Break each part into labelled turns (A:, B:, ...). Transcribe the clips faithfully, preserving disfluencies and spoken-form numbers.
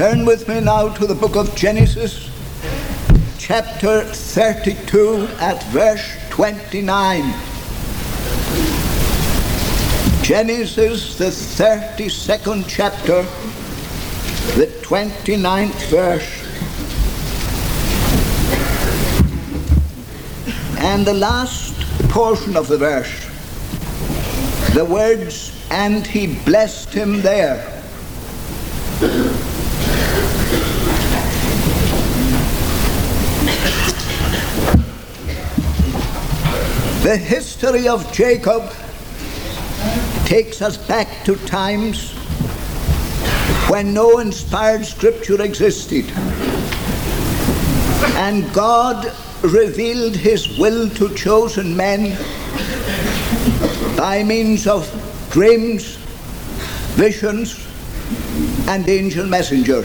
A: Turn with me now to the book of Genesis, chapter thirty-two at verse twenty-nine. Genesis, the thirty-second chapter, the twenty-ninth verse. And the last portion of the verse, the words, "and he blessed him there." The history of Jacob takes us back to times when no inspired scripture existed, and God revealed his will to chosen men by means of dreams, visions, and angel messengers.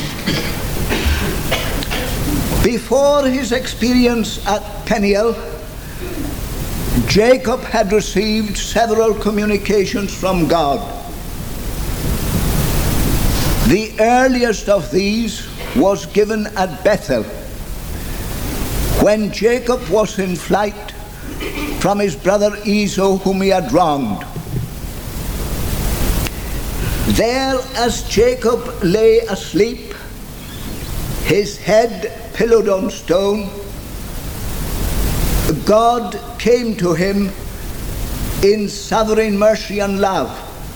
A: Before his experience at Peniel, Jacob had received several communications from God. The earliest of these was given at Bethel, when Jacob was in flight from his brother Esau, whom he had wronged. There, as Jacob lay asleep, his head pillowed on stone, God came to him in sovereign mercy and love.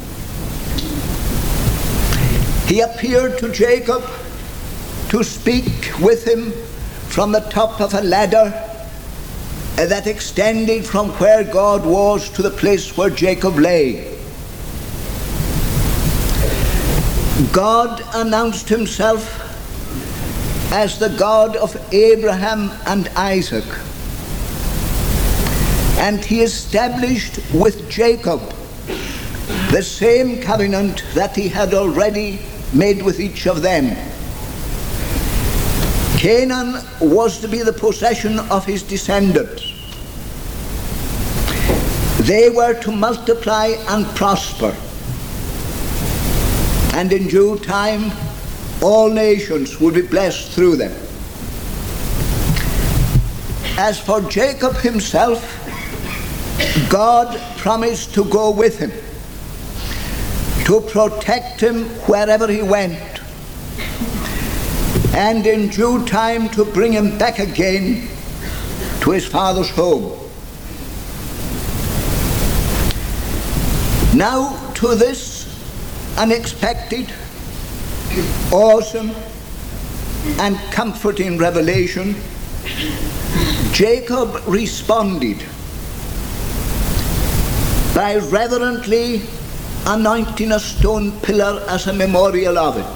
A: He appeared to Jacob to speak with him from the top of a ladder that extended from where God was to the place where Jacob lay. God announced himself as the God of Abraham and Isaac, and he established with Jacob the same covenant that he had already made with each of them. Canaan was to be the possession of his descendants. They were to multiply and prosper, and in due time all nations would be blessed through them. As for Jacob himself, God promised to go with him, to protect him wherever he went, and in due time to bring him back again to his father's home. Now, to this unexpected, awesome, and comforting revelation, Jacob responded by reverently anointing a stone pillar as a memorial of it,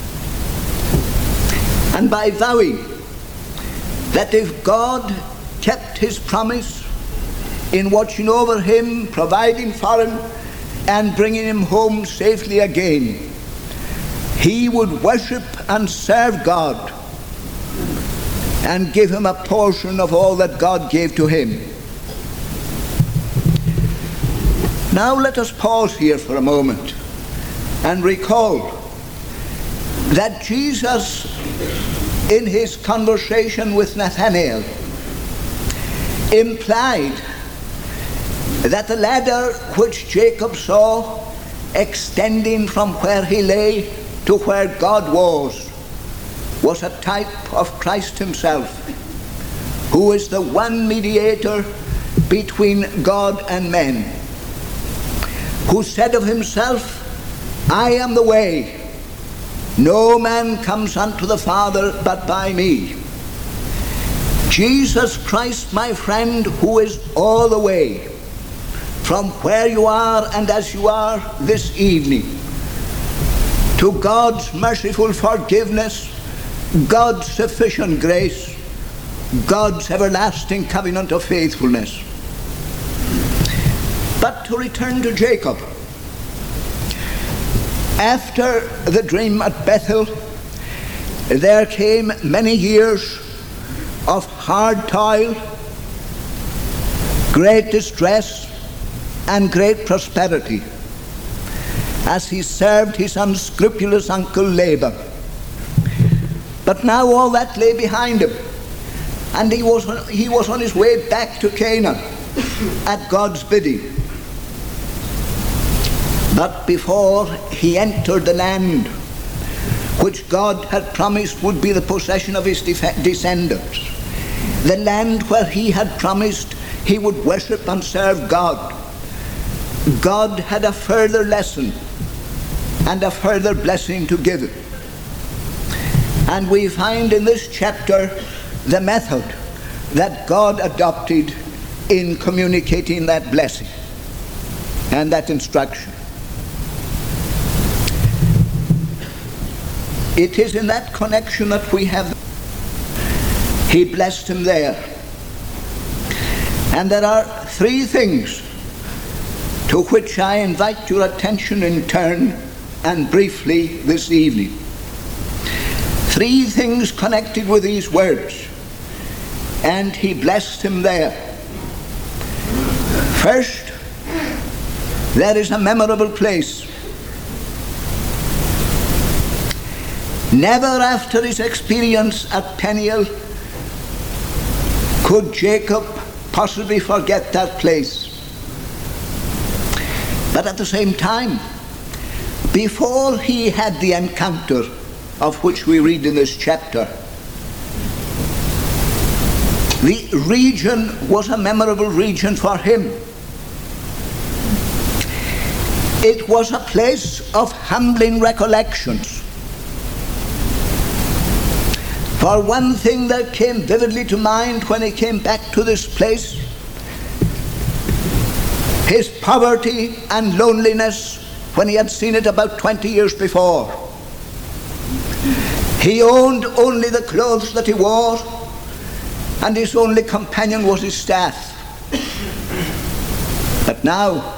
A: and by vowing that if God kept his promise in watching over him, providing for him, and bringing him home safely again, he would worship and serve God and give him a portion of all that God gave to him. Now let us pause here for a moment and recall that Jesus, in his conversation with Nathanael, implied that the ladder which Jacob saw extending from where he lay to where God was, was a type of Christ himself, who is the one mediator between God and men, who said of himself, "I am the way. No man comes unto the Father but by me." Jesus Christ, my friend, who is all the way, from where you are and as you are this evening, to God's merciful forgiveness, God's sufficient grace, God's everlasting covenant of faithfulness. But to return to Jacob, after the dream at Bethel, there came many years of hard toil, great distress, and great prosperity, as he served his unscrupulous uncle Laban. But now all that lay behind him, and he was, he was on his way back to Canaan at God's bidding. But before he entered the land which God had promised would be the possession of his def- descendants, the land where he had promised he would worship and serve God, God had a further lesson and a further blessing to give him. And we find in this chapter the method that God adopted in communicating that blessing and that instruction. It is in that connection that we have, he blessed him there. And there are three things to which I invite your attention in turn and briefly this evening. Three things connected with these words, and he blessed him there. First, there is a memorable place. Never after his experience at Peniel could Jacob possibly forget that place. But at the same time, before he had the encounter of which we read in this chapter, the region was a memorable region for him. It was a place of humbling recollections. For one thing that came vividly to mind when he came back to this place, his poverty and loneliness when he had seen it about twenty years before. He owned only the clothes that he wore, and his only companion was his staff. But now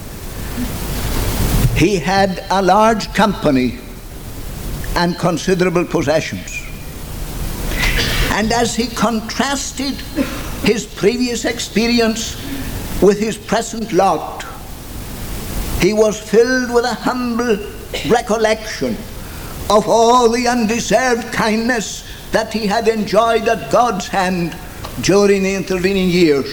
A: he had a large company and considerable possessions. And as he contrasted his previous experience with his present lot, he was filled with a humble recollection of all the undeserved kindness that he had enjoyed at God's hand during the intervening years.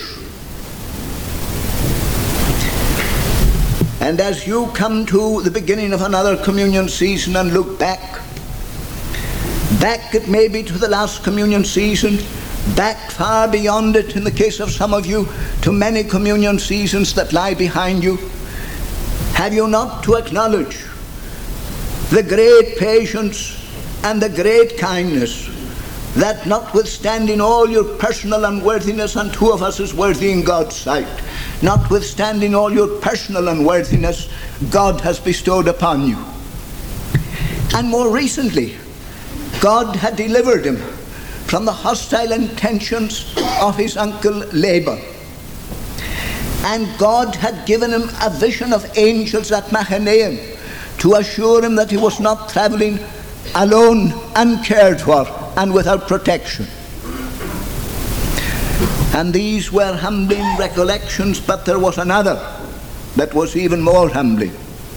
A: And as you come to the beginning of another communion season and look back, back it may be to the last communion season, back far beyond it in the case of some of you, to many communion seasons that lie behind you, have you not to acknowledge the great patience and the great kindness that, notwithstanding all your personal unworthiness, and two of us is worthy in God's sight, notwithstanding all your personal unworthiness, God has bestowed upon you. And more recently, God had delivered him from the hostile intentions of his uncle Laban. And God had given him a vision of angels at Mahanaim to assure him that he was not traveling alone, uncared for, and without protection. And these were humbling recollections, but there was another that was even more humbling.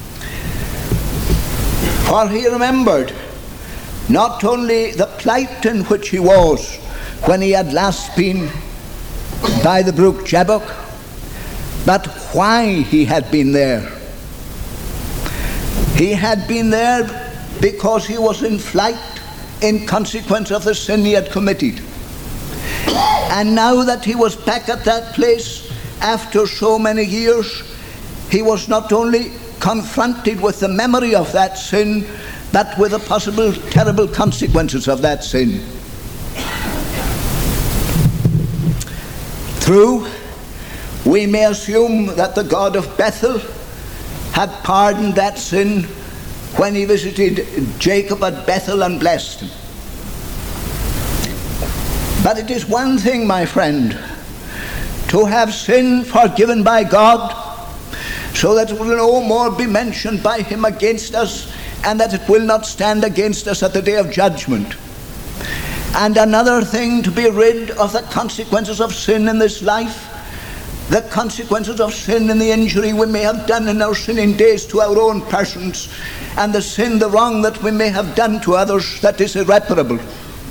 A: For he remembered not only the plight in which he was when he had last been by the brook Jabbok, but why he had been there. He had been there because he was in flight in consequence of the sin he had committed. And now that he was back at that place after so many years, he was not only confronted with the memory of that sin, but with the possible terrible consequences of that sin. True, we may assume that the God of Bethel had pardoned that sin when he visited Jacob at Bethel and blessed him. But it is one thing, my friend, to have sin forgiven by God so that it will no more be mentioned by him against us, and that it will not stand against us at the day of judgment. And another thing to be rid of the consequences of sin in this life, the consequences of sin and the injury we may have done in our sinning days to our own persons, and the sin, the wrong that we may have done to others that is irreparable.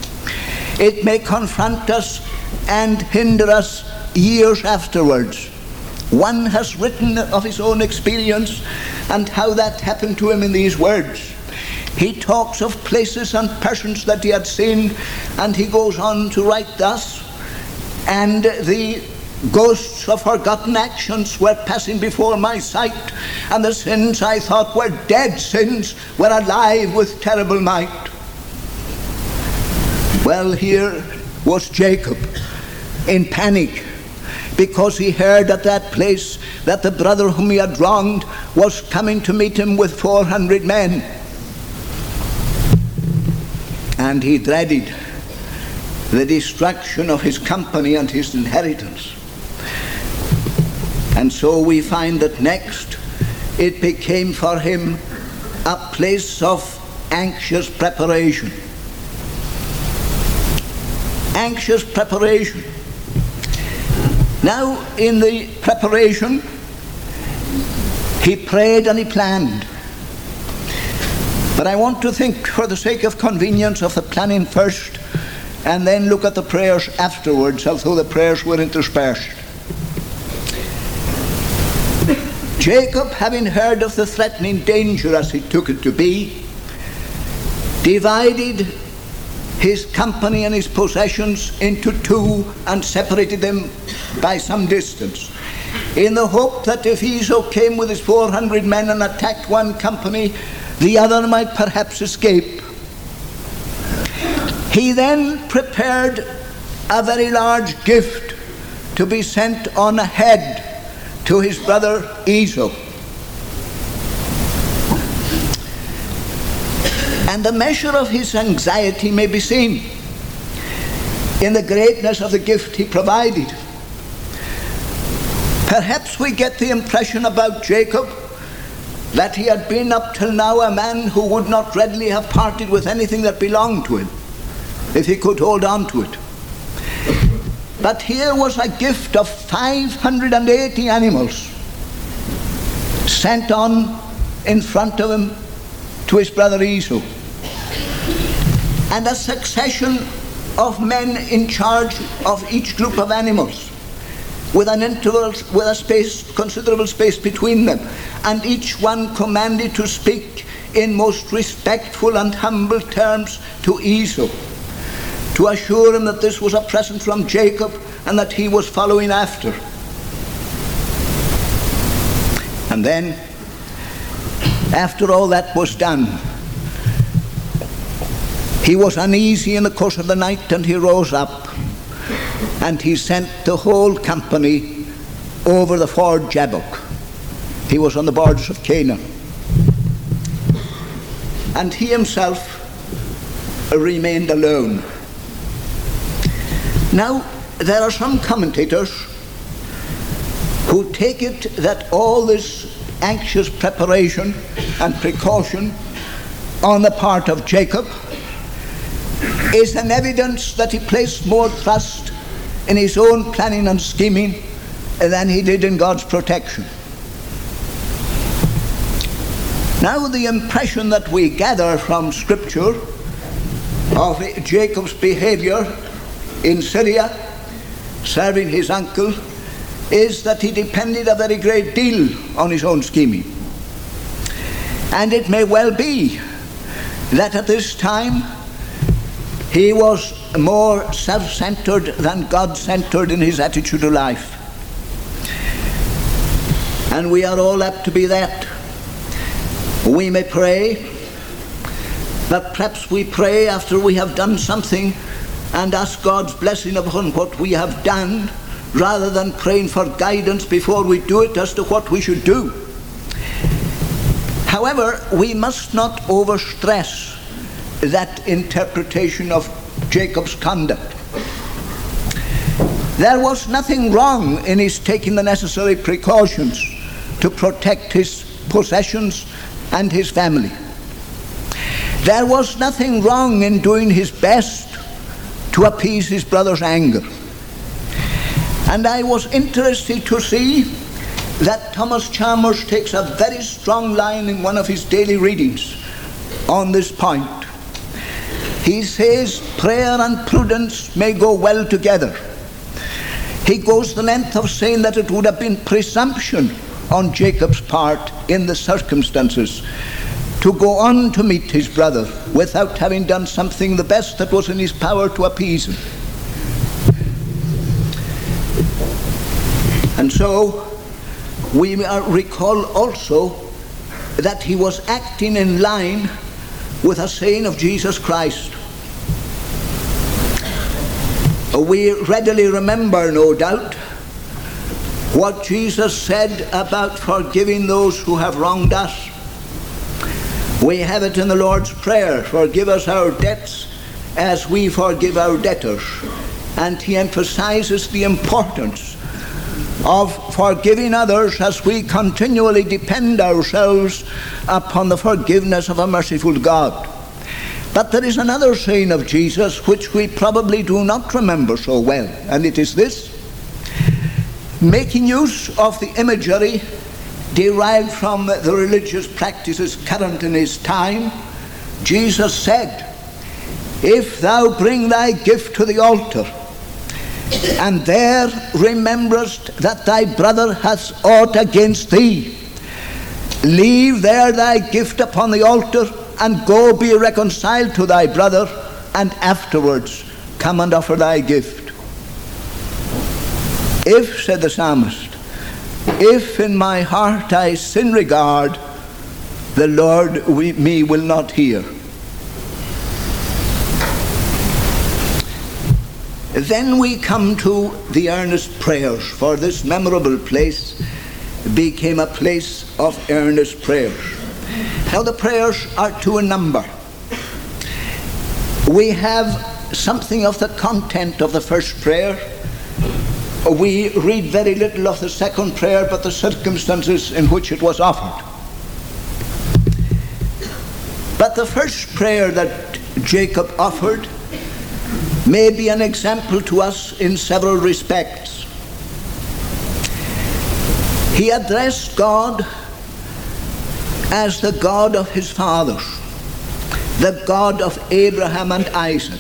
A: It may confront us and hinder us years afterwards. One has written of his own experience and how that happened to him in these words. He talks of places and persons that he had seen, and he goes on to write thus: and the ghosts of forgotten actions were passing before my sight, and the sins I thought were dead sins were alive with terrible might. Well, here was Jacob in panic, because he heard at that place that the brother whom he had wronged was coming to meet him with four hundred men. And he dreaded the destruction of his company and his inheritance. And so we find that next it became for him a place of anxious preparation. Anxious preparation. Now, in the preparation, he prayed and he planned. But I want to think, for the sake of convenience, of the planning first, and then look at the prayers afterwards, although the prayers were interspersed. Jacob, having heard of the threatening danger, as he took it to be, divided his company and his possessions into two and separated them by some distance, in the hope that if Esau came with his four hundred men and attacked one company, the other might perhaps escape. He then prepared a very large gift to be sent on ahead to his brother Esau. And the measure of his anxiety may be seen in the greatness of the gift he provided. Perhaps we get the impression about Jacob that he had been up till now a man who would not readily have parted with anything that belonged to him, if he could hold on to it. But here was a gift of five hundred eighty animals sent on in front of him to his brother Esau, and a succession of men in charge of each group of animals, with an interval, with a space, considerable space between them, and each one commanded to speak in most respectful and humble terms to Esau, to assure him that this was a present from Jacob and that he was following after. And then, after all that was done, he was uneasy in the course of the night, and he rose up and he sent the whole company over the ford Jabbok. He was on the borders of Canaan. And he himself remained alone. Now, there are some commentators who take it that all this anxious preparation and precaution on the part of Jacob is an evidence that he placed more trust in his own planning and scheming than he did in God's protection. Now, the impression that we gather from Scripture of Jacob's behavior in Syria, serving his uncle, is that he depended a very great deal on his own scheming. And it may well be that at this time he was more self-centered than God-centered in his attitude to life. And we are all apt to be that. We may pray, but perhaps we pray after we have done something and ask God's blessing upon what we have done, rather than praying for guidance before we do it as to what we should do. However, we must not overstress that interpretation of Jacob's conduct. There was nothing wrong in his taking the necessary precautions to protect his possessions and his family. There was nothing wrong in doing his best to appease his brother's anger. And I was interested to see that Thomas Chalmers takes a very strong line in one of his daily readings on this point. He says prayer and prudence may go well together. He goes the length of saying that it would have been presumption on Jacob's part in the circumstances to go on to meet his brother without having done something the best that was in his power to appease him. And so we recall also that he was acting in line with a saying of Jesus Christ. We readily remember, no doubt, what Jesus said about forgiving those who have wronged us. We have it in the Lord's Prayer, forgive us our debts as we forgive our debtors. And he emphasizes the importance of forgiving others as we continually depend ourselves upon the forgiveness of a merciful God. But there is another saying of Jesus which we probably do not remember so well, and it is this: making use of the imagery derived from the religious practices current in his time, Jesus said, if thou bring thy gift to the altar, and there rememberest that thy brother hath aught against thee, leave there thy gift upon the altar, and go be reconciled to thy brother, and afterwards come and offer thy gift. If, said the psalmist, if in my heart I sin regard, the Lord we, me will not hear. Then we come to the earnest prayers, for this memorable place became a place of earnest prayers. Now the prayers are to a number. We have something of the content of the first prayer. We read very little of the second prayer, but the circumstances in which it was offered. But the first prayer that Jacob offered may be an example to us in several respects. He addressed God as the God of his fathers, the God of Abraham and Isaac.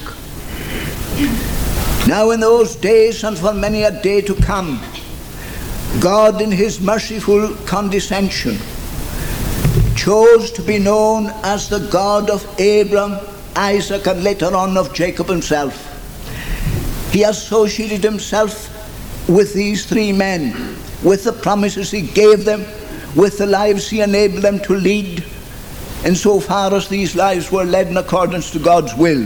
A: Now in those days, and for many a day to come, God in his merciful condescension chose to be known as the God of Abraham, Isaac, and later on of Jacob himself. He associated himself with these three men, with the promises he gave them, with the lives he enabled them to lead, insofar as these lives were led in accordance to God's will.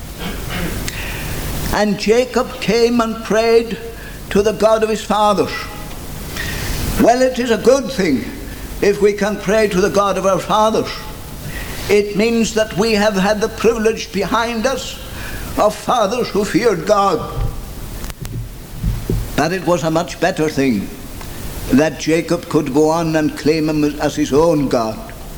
A: And Jacob came and prayed to the God of his fathers. Well, it is a good thing if we can pray to the God of our fathers. It means that we have had the privilege behind us of fathers who feared God. But it was a much better thing that Jacob could go on and claim him as his own God.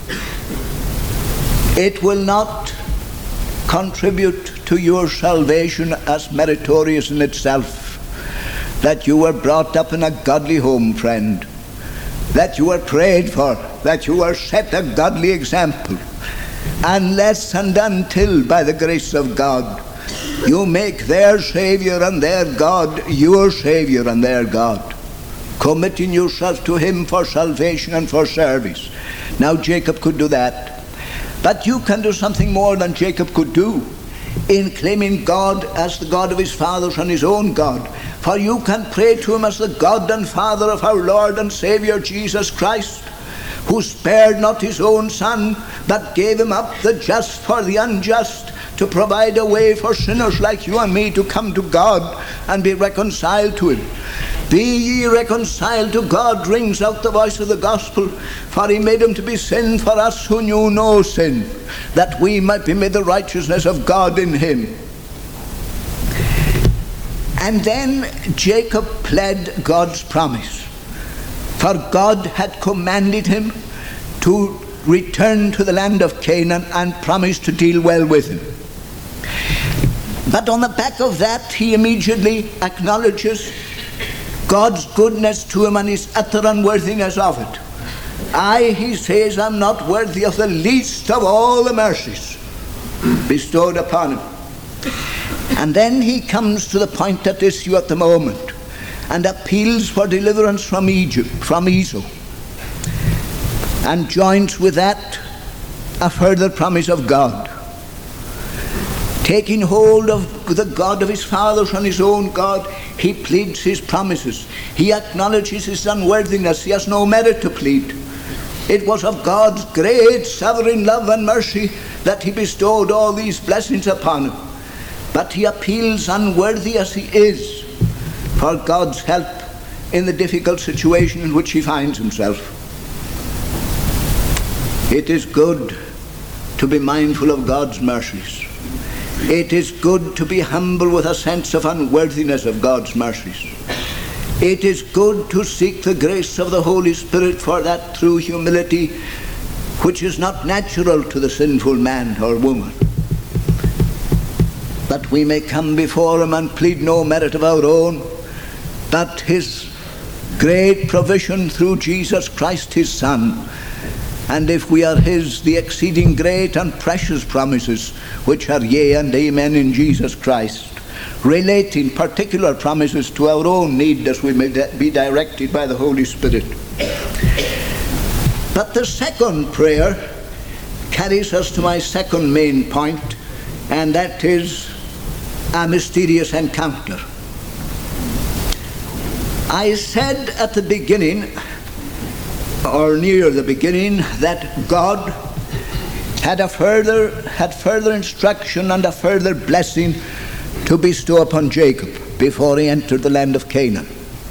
A: It will not contribute to your salvation as meritorious in itself that you were brought up in a godly home, friend, that you were prayed for, that you were set a godly example, unless and until, by the grace of God, you make their Savior and their God your Savior and their God, committing yourself to him for salvation and for service. Now Jacob could do that, but you can do something more than Jacob could do in claiming God as the God of his fathers and his own God. For you can pray to him as the God and Father of our Lord and Savior Jesus Christ, who spared not his own Son, but gave him up, the just for the unjust, to provide a way for sinners like you and me to come to God and be reconciled to him. Be ye reconciled to God rings out the voice of the gospel, for he made him to be sin for us who knew no sin, that we might be made the righteousness of God in him. And then Jacob pled God's promise, for God had commanded him to return to the land of Canaan and promised to deal well with him. But on the back of that, he immediately acknowledges God's goodness to him and his utter unworthiness of it. I, he says, am not worthy of the least of all the mercies bestowed upon him. And then he comes to the point at issue at the moment and appeals for deliverance from Egypt, from Esau, and joins with that a further promise of God. Taking hold of the God of his fathers and his own God, he pleads his promises. He acknowledges his unworthiness. He has no merit to plead. It was of God's great sovereign love and mercy that he bestowed all these blessings upon him. But he appeals, unworthy as he is, for God's help in the difficult situation in which he finds himself. It is good to be mindful of God's mercies. It is good to be humble with a sense of unworthiness of God's mercies. It is good to seek the grace of the Holy Spirit for that true humility which is not natural to the sinful man or woman. That we may come before him and plead no merit of our own, but his great provision through Jesus Christ his Son, and if we are his, the exceeding great and precious promises which are yea and amen in Jesus Christ, relating particular promises to our own need as we may be directed by the Holy Spirit. But the second prayer carries us to my second main point, and that is a mysterious encounter. I said at the beginning, or near the beginning, that God had a further had further instruction and a further blessing to bestow upon Jacob before he entered the land of Canaan.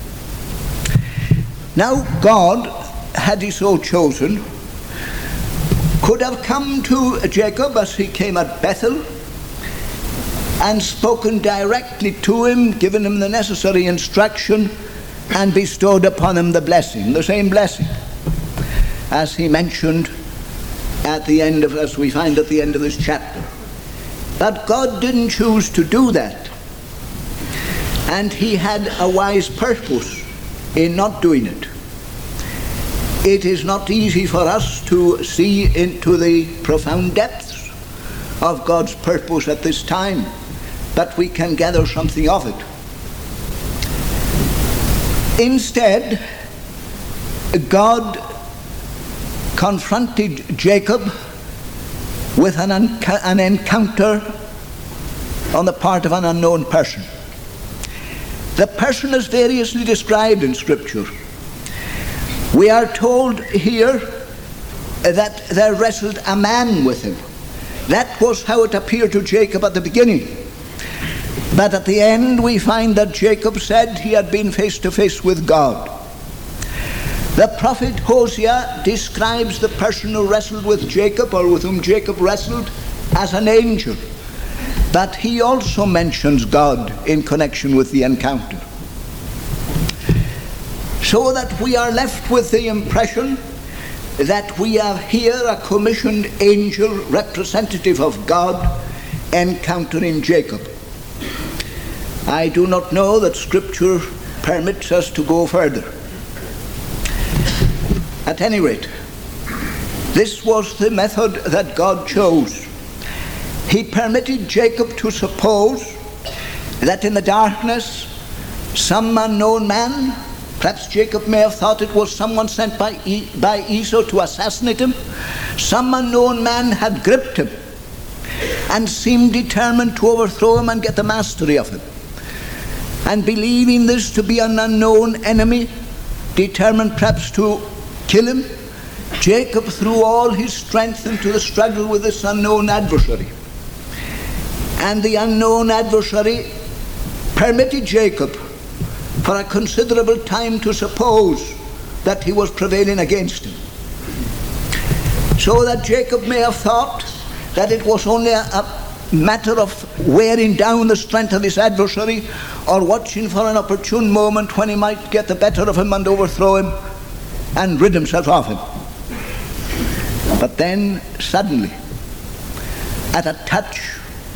A: Now God, had he so chosen, could have come to Jacob as he came at Bethel and spoken directly to him, given him the necessary instruction, and bestowed upon him the blessing, the same blessing, as he mentioned at the end of, as we find at the end of this chapter. But God didn't choose to do that. And he had a wise purpose in not doing it. It is not easy for us to see into the profound depths of God's purpose at this time, but we can gather something of it. Instead, God confronted Jacob with an, unca- an encounter on the part of an unknown person. The person is variously described in Scripture. We are told here that there wrestled a man with him. That was how it appeared to Jacob at the beginning. But at the end we find that Jacob said he had been face to face with God. The prophet Hosea describes the person who wrestled with Jacob, or with whom Jacob wrestled, as an angel. But he also mentions God in connection with the encounter. So that we are left with the impression that we have here a commissioned angel, representative of God, encountering Jacob. I do not know that Scripture permits us to go further. At any rate, this was the method that God chose. He permitted Jacob to suppose that in the darkness some unknown man, perhaps Jacob may have thought it was someone sent by, e- by Esau to assassinate him, some unknown man had gripped him and seemed determined to overthrow him and get the mastery of him. And believing this to be an unknown enemy, determined perhaps to kill him, Jacob threw all his strength into the struggle with this unknown adversary. And the unknown adversary permitted Jacob for a considerable time to suppose that he was prevailing against him. So that Jacob may have thought that it was only a, a matter of wearing down the strength of his adversary, or watching for an opportune moment when he might get the better of him and overthrow him and rid himself of him. But then suddenly, at a touch,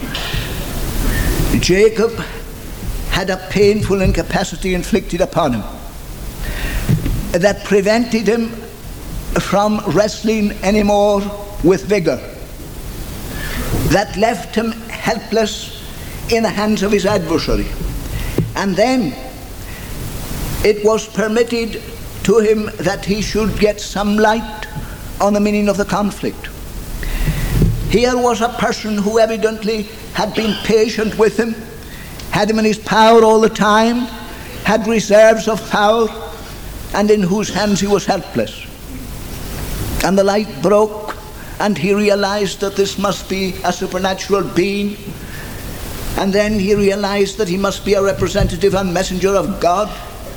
A: Jacob had a painful incapacity inflicted upon him that prevented him from wrestling any more with vigor. that left him helpless in the hands of his adversary. And then it was permitted to him that he should get some light on the meaning of the conflict. Here was a person who evidently had been patient with him, had him in his power all the time, had reserves of power, and in whose hands he was helpless. And the light broke, and he realized that this must be a supernatural being. And then he realized that he must be a representative and messenger of God.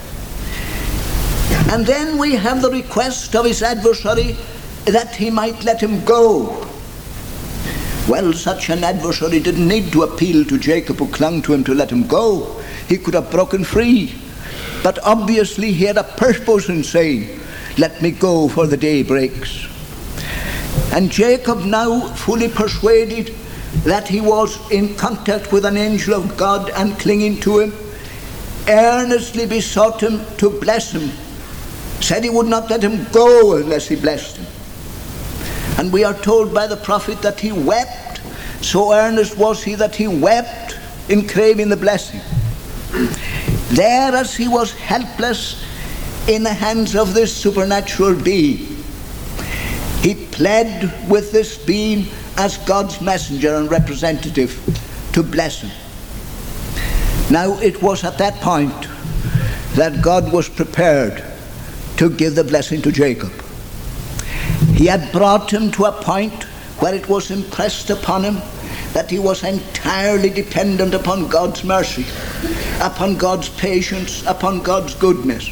A: And then we have the request of his adversary that he might let him go. Well, such an adversary didn't need to appeal to Jacob, who clung to him, to let him go. He could have broken free. But obviously he had a purpose in saying, let me go, for the day breaks. And Jacob, now fully persuaded that he was in contact with an angel of God and clinging to him, earnestly besought him to bless him, said he would not let him go unless he blessed him. And we are told by the prophet that he wept. So earnest was he that he wept in craving the blessing. There, as he was helpless in the hands of this supernatural being, he pled with this being as God's messenger and representative to bless him. Now, it was at that point that God was prepared to give the blessing to Jacob. He had brought him to a point where it was impressed upon him that he was entirely dependent upon God's mercy, upon God's patience, upon God's goodness.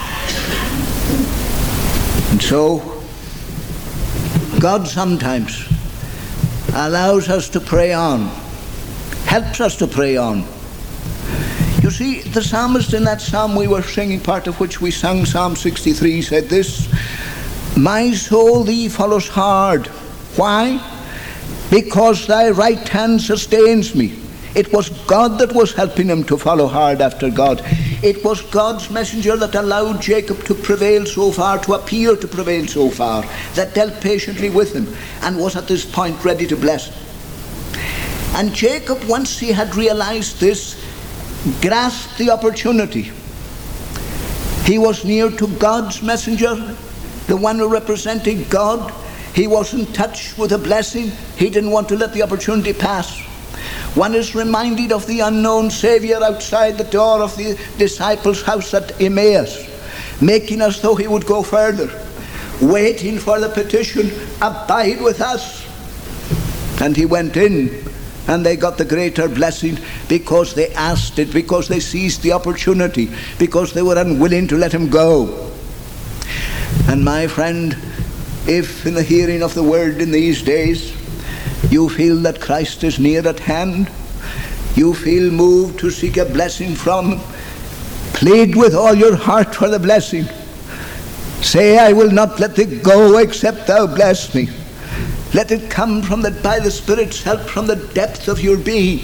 A: And so, God sometimes allows us to pray on, helps us to pray on. You see, the psalmist in that psalm we were singing, part of which we sang, Psalm sixty-three, said this, my soul thee follows hard. Why? Because thy right hand sustains me. It was God that was helping him to follow hard after God. It was God's messenger that allowed Jacob to prevail so far, to appear to prevail so far, that dealt patiently with him and was at this point ready to bless him. And Jacob, once he had realized this, grasped the opportunity. He was near to God's messenger, the one who represented God. He was in touch with a blessing. He didn't want to let the opportunity pass. One is reminded of the unknown Savior outside the door of the disciples' house at Emmaus, making as though he would go further, waiting for the petition, abide with us. And he went in, and they got the greater blessing because they asked it, because they seized the opportunity, because they were unwilling to let him go. And my friend, if in the hearing of the word in these days you feel that Christ is near at hand, you feel moved to seek a blessing from him, plead with all your heart for the blessing. Say, I will not let thee go except thou bless me. Let it come from the, by the Spirit's help, from the depth of your being.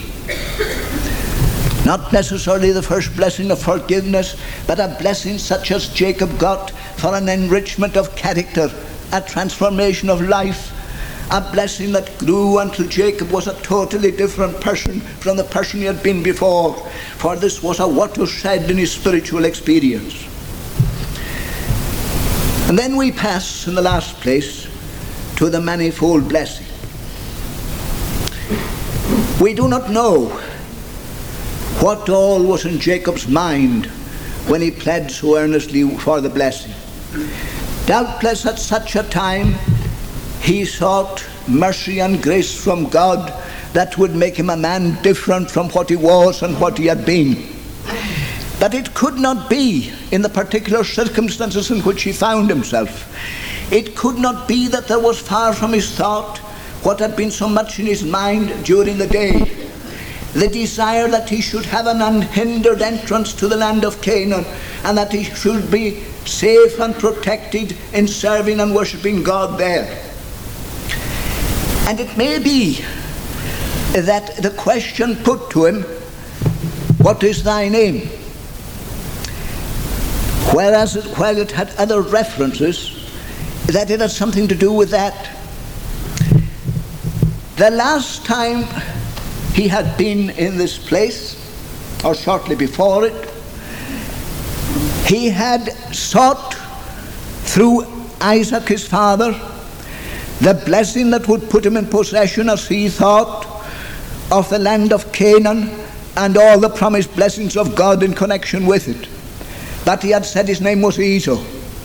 A: Not necessarily the first blessing of forgiveness, but a blessing such as Jacob got for an enrichment of character, a transformation of life, a blessing that grew until Jacob was a totally different person from the person he had been before, for this was a watershed in his spiritual experience. And then we pass, in the last place, to the manifold blessing. We do not know what all was in Jacob's mind when he pled so earnestly for the blessing. Doubtless at such a time he sought mercy and grace from God that would make him a man different from what he was and what he had been. But it could not be in the particular circumstances in which he found himself. It could not be that there was far from his thought what had been so much in his mind during the day. The desire that he should have an unhindered entrance to the land of Canaan, and that he should be safe and protected in serving and worshipping God there. And it may be that the question put to him, what is thy name? Whereas it, while it had other references, that it had something to do with that. The last time he had been in this place, or shortly before it, he had sought through Isaac his father the blessing that would put him in possession, as he thought, of the land of Canaan and all the promised blessings of God in connection with it. But he had said his name was Esau.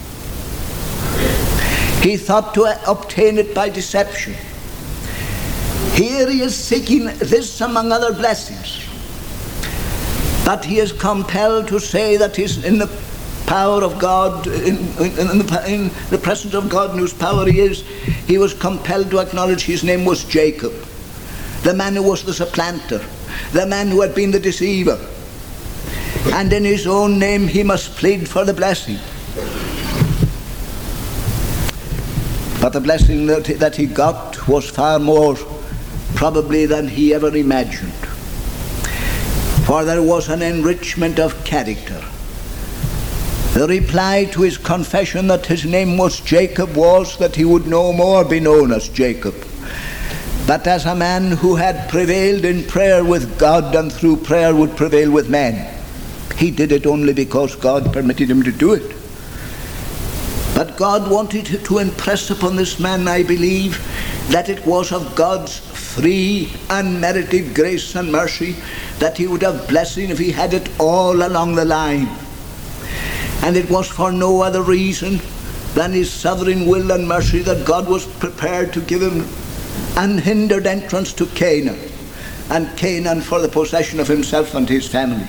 A: He thought to obtain it by deception. Here he is seeking this among other blessings. But he is compelled to say that he's in the power of God, in, in, in, the, in the presence of God in whose power he is. He was compelled to acknowledge his name was Jacob, the man who was the supplanter, the man who had been the deceiver. And in his own name he must plead for the blessing. But the blessing that, that he got was far more probably than he ever imagined. For there was an enrichment of character. The reply to his confession that his name was Jacob was that he would no more be known as Jacob, but as a man who had prevailed in prayer with God and through prayer would prevail with men. He did it only because God permitted him to do it. But God wanted to impress upon this man, I believe, that it was of God's free, unmerited grace and mercy that he would have blessing if he had it all along the line. And it was for no other reason than his sovereign will and mercy that God was prepared to give him unhindered entrance to Canaan, and Canaan for the possession of himself and his family.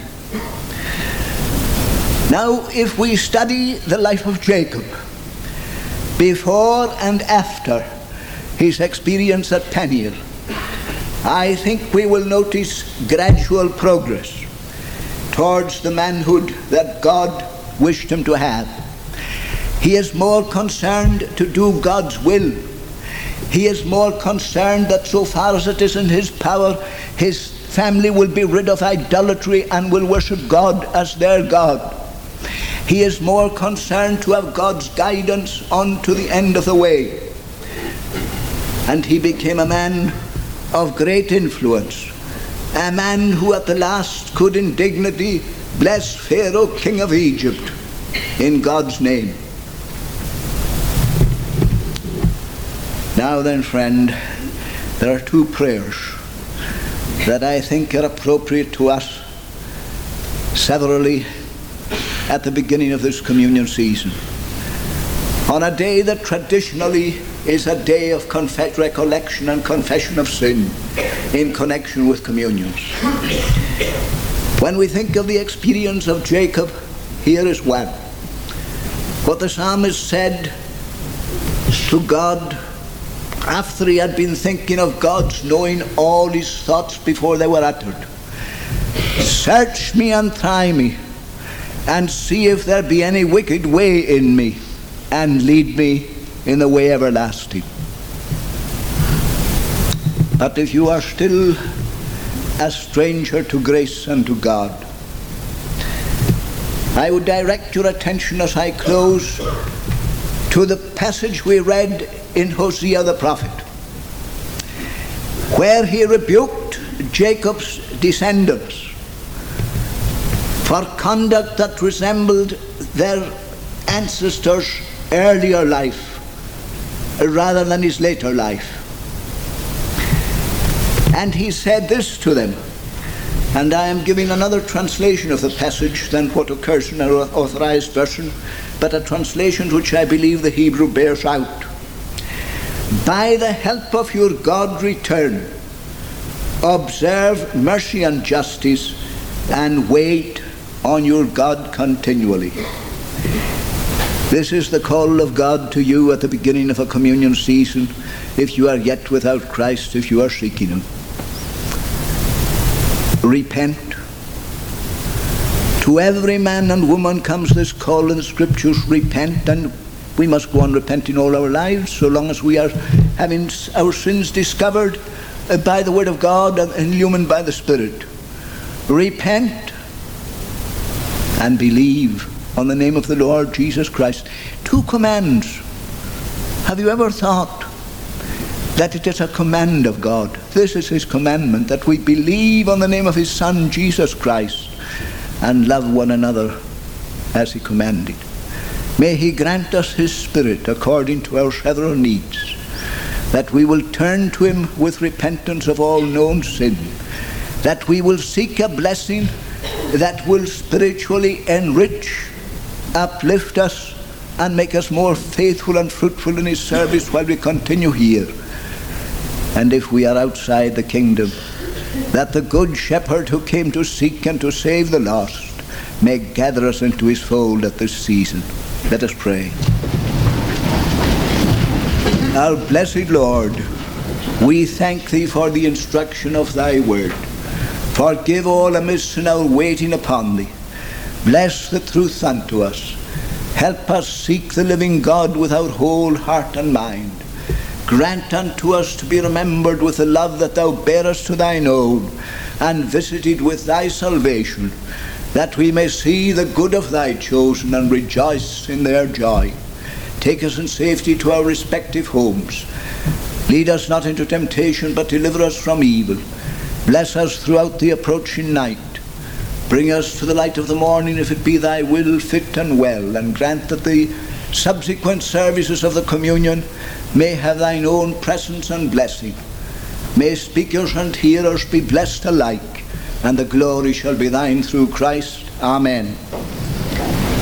A: Now, if we study the life of Jacob, before and after his experience at Peniel, I think we will notice gradual progress towards the manhood that God wished him to have. He is more concerned to do God's will. He is more concerned that so far as it is in his power, his family will be rid of idolatry and will worship God as their God. He is more concerned to have God's guidance on to the end of the way. And he became a man of great influence, a man who at the last could in dignity bless Pharaoh, king of Egypt, in God's name. Now then, friend, there are two prayers that I think are appropriate to us severally at the beginning of this communion season, on a day that traditionally is a day of confess- recollection and confession of sin in connection with communions. When we think of the experience of Jacob, here is one. What the psalmist said to God after he had been thinking of God's knowing all his thoughts before they were uttered. Search me and try me, and see if there be any wicked way in me, and lead me in the way everlasting. But if you are still a stranger to grace and to God, I would direct your attention as I close to the passage we read in Hosea the prophet, where he rebuked Jacob's descendants for conduct that resembled their ancestors' earlier life rather than his later life. And he said this to them, and I am giving another translation of the passage than what occurs in our authorized version, but a translation which I believe the Hebrew bears out. By the help of your God return, observe mercy and justice, and wait on your God continually. This is the call of God to you at the beginning of a communion season, if you are yet without Christ, if you are seeking him. Repent. To every man and woman comes this call in the scriptures, repent, and we must go on repenting all our lives, so long as we are having our sins discovered by the word of God and illumined by the Spirit. Repent and believe on the name of the Lord Jesus Christ. Two commands. Have you ever thought that it is a command of God. This is his commandment, that we believe on the name of his Son, Jesus Christ, and love one another as he commanded. May he grant us his Spirit according to our several needs, that we will turn to him with repentance of all known sin, that we will seek a blessing that will spiritually enrich, uplift us, and make us more faithful and fruitful in his service while we continue here. And if we are outside the kingdom, that the good shepherd who came to seek and to save the lost may gather us into his fold at this season. Let us pray. Our blessed Lord, we thank thee for the instruction of thy word. Forgive all amiss in our waiting upon thee. Bless the truth unto us. Help us seek the living God with our whole heart and mind. Grant unto us to be remembered with the love that thou bearest to thine own, and visited with thy salvation, that we may see the good of thy chosen and rejoice in their joy. Take us in safety to our respective homes. Lead us not into temptation, but deliver us from evil. Bless us throughout the approaching night. Bring us to the light of the morning, if it be thy will, fit and well, and grant that the subsequent services of the communion may have thine own presence and blessing. May speakers and hearers be blessed alike, and the glory shall be thine through Christ. Amen.